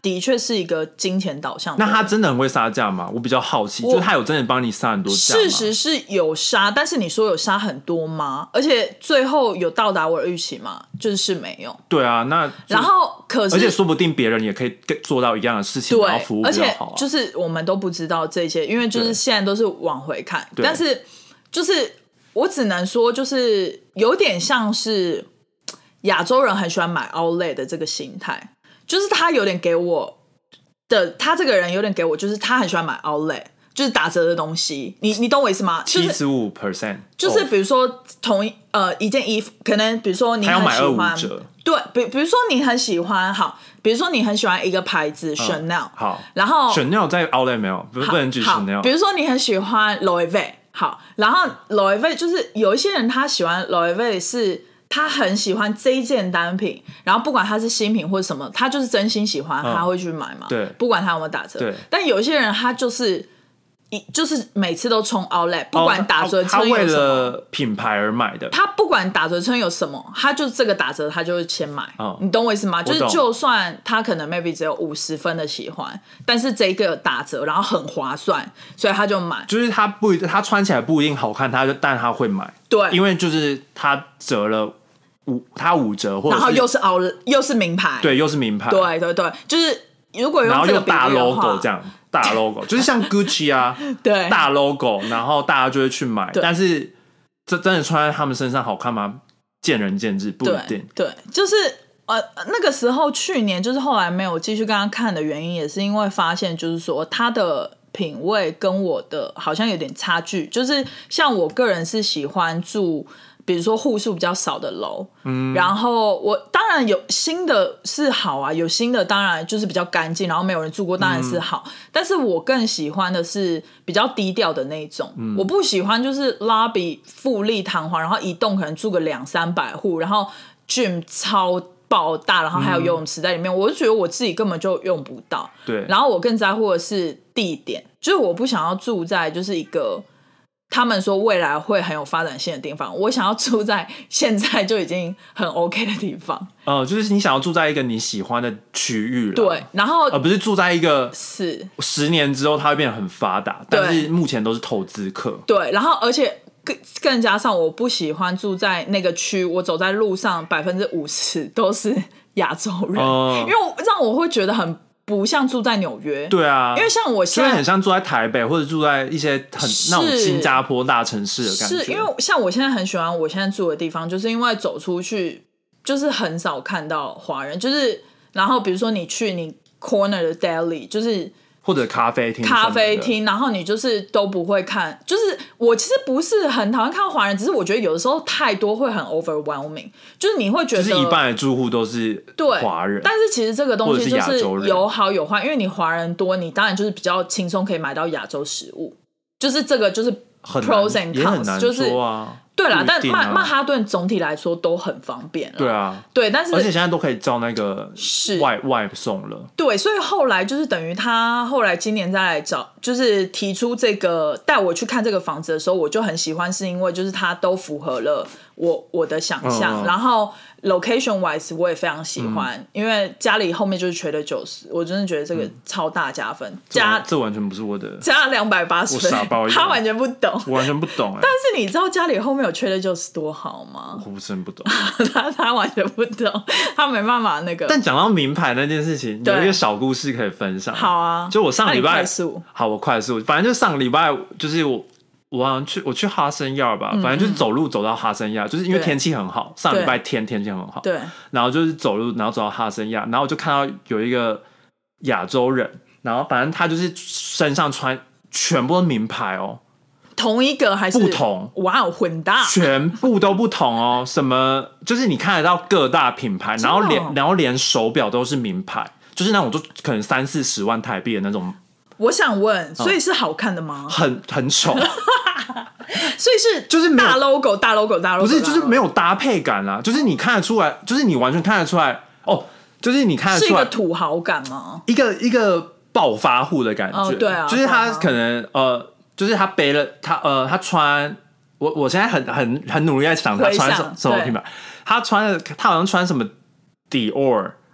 的确是一个金钱导向的。 那他真的很会杀价吗？我比较好奇，就是他有真的帮你杀很多价吗？ 事实是有杀，但是你说有杀很多吗？而且最后有到达我的预期吗？就是没有。 对啊，那然后可是， 而且说不定别人也可以做到一样的事情，然后服务比较好、啊。 而且就是我们都不知道这些，因为就是现在都是往回看，但是就是我只能说，就是有点像是亚洲人很喜欢买 outlet 的这个心态，就是他有点给我的，他这个人有点给我，就是他很喜欢买 outlet。就是打折的东西，你你懂我意思吗？ 七十五 percent， 就是比如说同一呃一件衣服，可能比如说你很喜欢，对，比比如说你很喜欢，好，比如说你很喜欢一个牌子 Chanel，、嗯、 好， 然后 Chanel 在 Outlet 没有，不不能举 Chanel。 比如说你很喜欢 Louis Vuitton， 好，然后 Louis Vuitton 就是有一些人他喜欢 Louis Vuitton 是。他很喜欢这一件单品，然后不管他是新品或者什么，他就是真心喜欢，嗯、他会去买嘛。 对， 不管他有没有打折。 对， 但有一些人他就是。就是每次都冲 outlet， 不管打折撑有什么、哦、他为了品牌而买的， 他不管打折撑有什么，他就这个打折他就会先买、 哦、 你懂我意思吗？就是就算他可能 maybe 只有五十分的喜欢，但是这个打折然后很划算，所以他就买。 就是他不他穿起来不一定好看，他就但他会买， 对， 因为就是他折了五他五折，或者是然后又是 outlet 又是名牌， 对，又是名牌， 对对对，就是如果用这个比喻的话， 然后又大 logo 这样。大 logo 就是像 Gucci 啊， 对， 大 logo， 然后大家就会去买，但是这真的穿在他们身上好看吗？见仁见智，不一定。 对，对就是呃那个时候去年就是后来没有继续跟他看的原因，也是因为发现就是说他的品味跟我的好像有点差距，就是像我个人是喜欢住。比如说户数比较少的楼，嗯，然后我当然有新的是好啊，有新的当然就是比较干净，然后没有人住过当然是好，嗯、但是我更喜欢的是比较低调的那种，嗯、我不喜欢就是 lobby 富丽堂皇，然后一栋可能住个两三百户，然后 gym 超爆大，然后还有游泳池在里面，嗯、我就觉得我自己根本就用不到， 对， 然后我更在乎的是地点，就是我不想要住在就是一个。他们说未来会很有发展性的地方，我想要住在现在就已经很 OK 的地方。 呃，就是你想要住在一个你喜欢的区域了， 对，然后而不是住在一个是十年之后它会变得很发达，但是目前都是投资客。 对，然后而且更更加上我不喜欢住在那个区，我走在路上百分之五十都是亚洲人，呃、因为让我会觉得很。不像住在纽约， 对啊， 因为像我现在很像住在台北或者住在一些很那种新加坡大城市的感觉。 是因为像我现在很喜欢我现在住的地方，就是因为走出去就是很少看到华人，就是然后比如说你去你 corner 的 deli， 就是或者咖啡厅， 咖啡厅，然后你就是都不会看，就是我其实不是很讨厌看到华人，只是我觉得有的时候太多会很 overwhelming， 就是你会觉得就是一半的住户都是华人， 但是其实这个东西就是有好有坏，因为你华人多，你当然就是比较轻松可以买到亚洲食物，就是这个就是 pros and cons， 就是对啦，但曼曼哈顿总体来说都很方便了， 对啊， 对，但是而且现在都可以照那个外外送了， 对，所以后来就是等于他后来今年再来找，就是提出这个带我去看这个房子的时候，我就很喜欢，是因为就是它都符合了我我的想象，嗯、然后 location wise 我也非常喜欢，嗯、因为家里后面就是Trader Joe's，我真的觉得这个超大加分，嗯、加这完全不是我的， 加两百八十分， 我傻爆他完全不懂， 我完全不懂、欸， 但是你知道家里后面有Trader Joe's多好吗？ 我不是很不懂， 他他完全不懂，他没办法那个。 但讲到名牌那件事情，有一个小故事可以分享。 好啊， 就我上礼拜， 快速， 好，我快速，反正就上个礼拜，就是我我好像去我去哈森亚吧，嗯、反正就是走路走到哈森亚，就是因为天气很好，上礼拜天天气很好， 对， 然后就是走路，然后走到哈森亚，然后我就看到有一个亚洲人，然后反正他就是身上穿全部都名牌哦。 同一个还是不同？ 哇哦，混搭， 全部都不同哦。什么？就是你看得到各大品牌，然后连然后连手表都是名牌，就是那种就可能三四十万台币的那种。 我想问，所以是好看的吗？ 嗯、很很丑， 所以是就是大 logo 大 logo 大 logo， 不是就是没有搭配感啦、啊，就是你看得出来，就是你完全看得出来哦，就是你看得出来是一个土豪感吗？ 一个一个暴发户的感觉， 哦、对啊， 就是他可能呃。就是他背了他呃，他穿我我现在很很很努力在想他穿什什么品牌，他穿的他好像穿什么 Dior，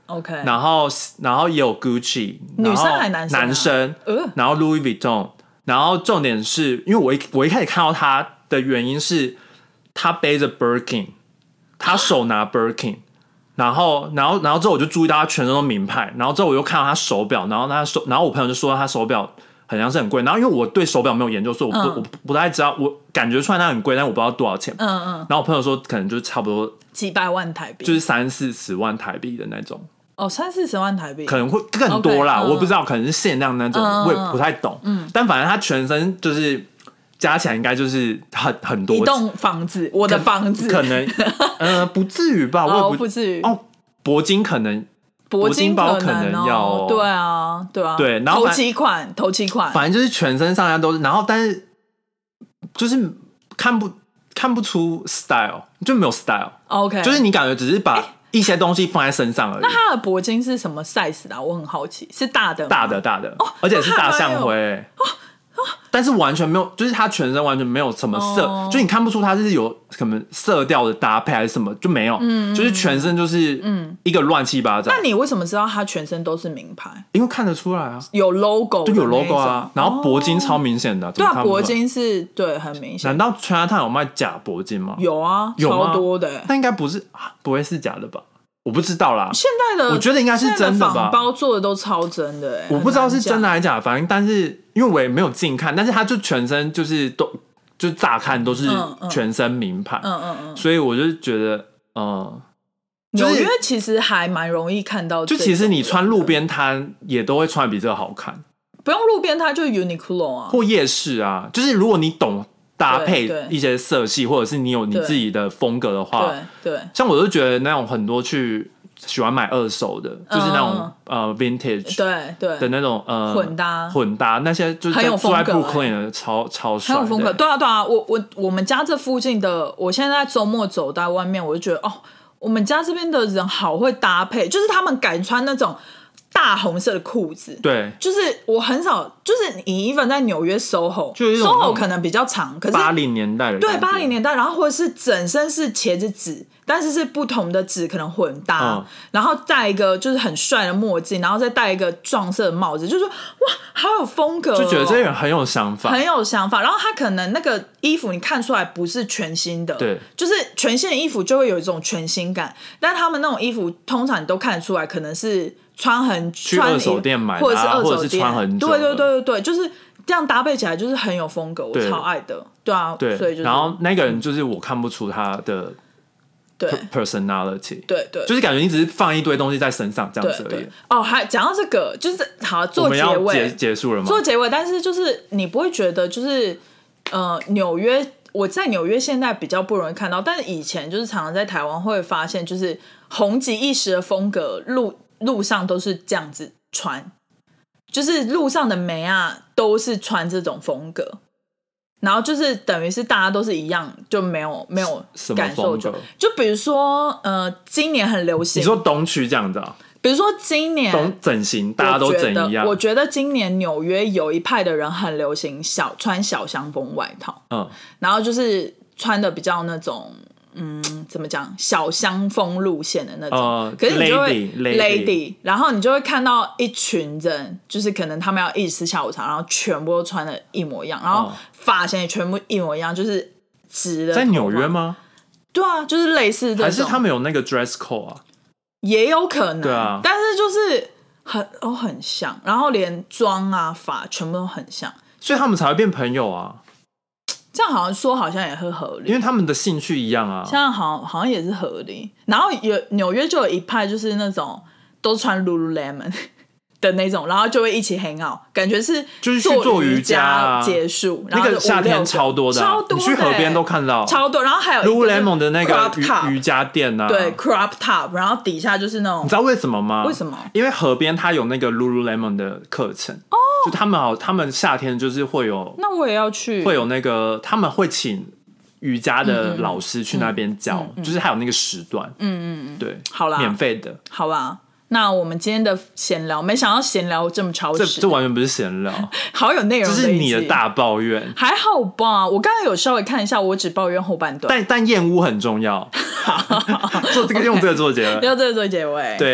OK， 然后然后也有 Gucci， 女生还男生、啊？ 男生， 呃、 然后 Louis Vuitton， 然后重点是因为我一我一开始看到他的原因是他背着 Birkin， 他手拿 Birkin， 然后然后然后之后我就注意到他全身都名牌，然后之后我又看到他手表，然后他手然后我朋友就说他手表好像是很贵，然后因为我对手表没有研究，所以我不、嗯、我不太知道，我感觉出来它很贵，但我不知道多少钱。 嗯嗯。 然后我朋友说可能就差不多几百万台币， 就是三四十万台币的那种。 哦，三四十万台币， 可能会更多啦， okay, 我不知道，可能是限量那种，嗯、我也不太懂。嗯，但反正他全身就是加起来应该就是很很多一栋房子，我的房子可能呃不至于吧，我也不、 哦、不至于哦，铂金可能。铂金包可能要、哦， 对啊，对啊， 对，然后头期款，头期款， 反正就是全身上下都是，然后但是就是看不看不出 style， 就没有 style。OK， 就是你感觉只是把一些东西放在身上而已。 那它的铂金是什么 size 的、啊？我很好奇，是大的吗？ 大的，大的， 哦、 而且是大象灰、欸。但是完全没有，就是它全身完全没有什么色， oh. 就你看不出它是有什么色调的搭配还是什么，就没有，嗯、就是全身就是一个乱七八糟、 嗯。那你为什么知道它全身都是名牌？ 因为看得出来啊， 有 logo， 就有 logo 啊，然后铂金超明显的、啊， 對啊，铂金是对很明显。 难道Chinatown有卖假铂金吗？ 有啊， 有超多的、欸。 那应该不是，不会是假的吧？我不知道啦， 现在的我觉得应该是真的吧， 仿包做的都超真的、欸， 我不知道是真的还是假的，反正但是因为我也没有近看，但是他就全身就是都就乍看都是全身名牌，嗯嗯嗯，所以我就觉得，呃， 纽约其实还蛮容易看到， 就其实你穿路边摊也都会穿得比这个好看， 不用路边摊就 Uniqlo 啊， 或夜市啊，就是如果你懂搭配一些色系，或者是你有你自己的风格的话， 对对， 像我就觉得那种很多去喜欢买二手的，就是那种、嗯、呃 vintage 对对的那种呃混搭混搭那些就是在住在 Brooklyn 的超超帅， 很有风格。对啊对啊，我我我们家这附近的，我现在周末走在外面，我就觉得哦，我们家这边的人好会搭配，就是他们敢穿那种大红色的裤子， 对， 就是我很少，就是你 even 在纽约 SoHo，SoHo 可能比较长，可是八零年代的对八零年代，然后或者是整身是茄子纸，但是是不同的纸可能混搭，嗯、然后戴一个就是很帅的墨镜，然后再戴一个撞色的帽子，就说哇，好有风格、哦， 就觉得这个人很有想法， 很有想法。然后他可能那个衣服你看出来不是全新的， 对， 就是全新的衣服就会有一种全新感，但他们那种衣服通常你都看得出来，可能是。穿很去二手店买的、啊， 或者是二手店， 或者是穿很久对对对对对，就是这样搭配起来就是很有风格，我超爱的，对啊， 对， 所以就是、 然后那个人就是我看不出他的对 personality， 对对， 就是感觉你只是放一堆东西在身上这样子而已。 对对哦，还讲到这个，就是好做结尾， 我们要 结, 结束了吗？ 做结尾，但是就是你不会觉得就是呃纽约，我在纽约现在比较不容易看到，但是以前就是常常在台湾会发现，就是红极一时的风格路。路上都是这样子穿，就是路上的妹啊都是穿这种风格，然后就是等于是大家都是一样，就没有没有感受就就比如说呃，今年很流行， 你说东区这样子啊？ 比如说今年东整形，大家都整一样。 我觉得今年纽约有一派的人很流行小穿小香风外套，嗯，然后就是穿的比较那种。嗯，怎么讲？小香风路线的那种，呃、可是你就会 lady, lady, lady， 然后你就会看到一群人，就是可能他们要一起吃下午茶，然后全部都穿的一模一样，然后发型也全部一模一样，就是直的。 在纽约吗？ 对啊，就是类似这种。 还是他们有那个 dress code 啊？ 也有可能， 对啊， 但是就是很都很像，然后连妆啊发全部都很像， 所以他们才会变朋友啊。 这样好像说好像也是合理， 因为他们的兴趣一样啊。 这样好好像也是合理。然后有纽约就有一派就是那种都穿 Lululemon 的那种，然后就会一起 hang out， 感觉是就是去做瑜伽结束。 那个夏天超多的、啊， 超多的、欸， 你去河边都看到超多。然后还有 Lululemon 的那个瑜伽垫啊， 对 crop top， 然后底下就是那种， 你知道为什么吗？ 为什么？ 因为河边它有那个 Lululemon 的课程哦。就他们好，他们夏天就是会有， 那我也要去， 会有那个他们会请瑜伽的老师去那边教，嗯嗯、就是还有那个时段，嗯嗯嗯，对， 好啦， 免费的， 好吧。那我们今天的闲聊，没想到闲聊这么超时， 这这完全不是闲聊， 好有内容， 这是你的大抱怨， 还好吧？我刚刚有稍微看一下，我只抱怨后半段， 但但厌恶很重要，做这个用这个做结尾， 用这个做结尾， 对。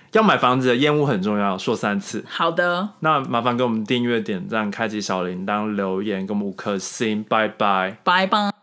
要买房子的验屋很重要，说三次。 好的， 那麻烦给我们订阅、点赞、开启小铃铛、留言，给我们五颗星，拜拜， 拜拜。